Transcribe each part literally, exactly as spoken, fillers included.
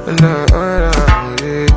Nah, nah, yeah.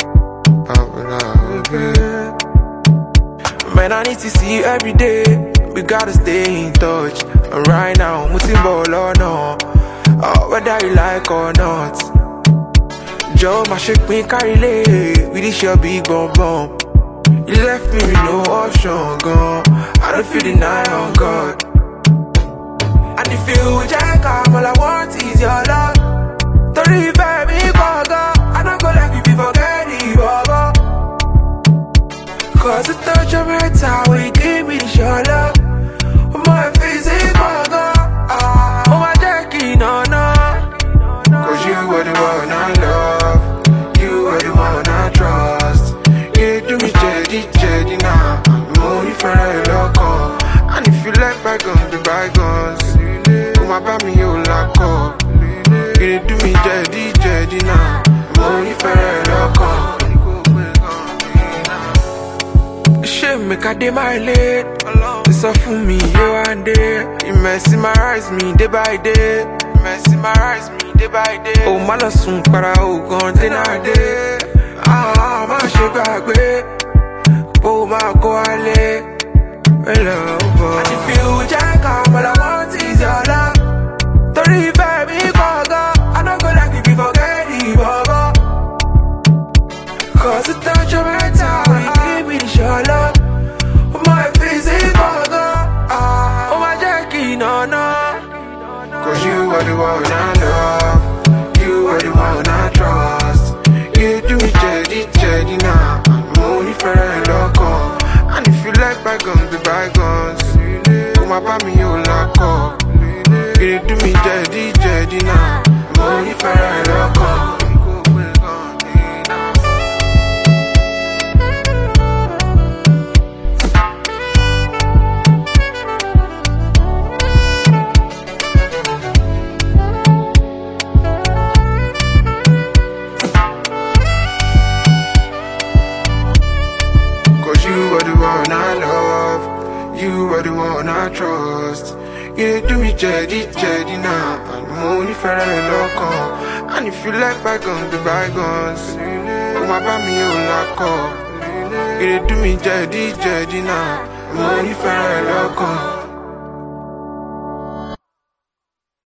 Man, I need to see you every day. We gotta stay in touch. And right now, mutin ball or no, oh, whether you like or not. Joe, my shake me carry lay. We this your big bum bum. You left me with no option, gone. I don't feel the night on God. And if you jack up, all I want is your love. Don't leave me, go. I don't go like if you forget it, baba. Cause the touch of my time will give me the your love. My physical, ah, oh my jackie, no, no. Cause you are the one I love. You are the one I trust. You do me jedi, jedi now. I'm only for a local. And if you like bygones, the bygones. Come about me, you lock up. You do me jedi, jedi now. I'm only for a local. Shit, make a day my late. It's up for me, you and day. You mesmerize me day by day. You mesmerize me day by day. Oh, my love soon, para oh, gone dinner day. Ah, my shit back way. Oh, my go ale. Hello, boy. And if you jack up, all I want is your love. Don't leave me, go. I don't go like if you forget it, baba. Cause the touch of my time, give me the your love. My physical, ah, oh my jackie, no, no. Cause you are the one I love. You are the one I trust. You do me jedi, jedi now. I'm only for a local. And if you like bygones, the bygones. Come about me, you lock up. You do me jedi, jedi now. I'm only for a local. You are the one I love. You are the one I trust. You do me jedi, jedi now. I'm only for a local. And if you like bygones, the bygones. Come about me, you lock up. You do me jedi, jedi now. I'm only for a local.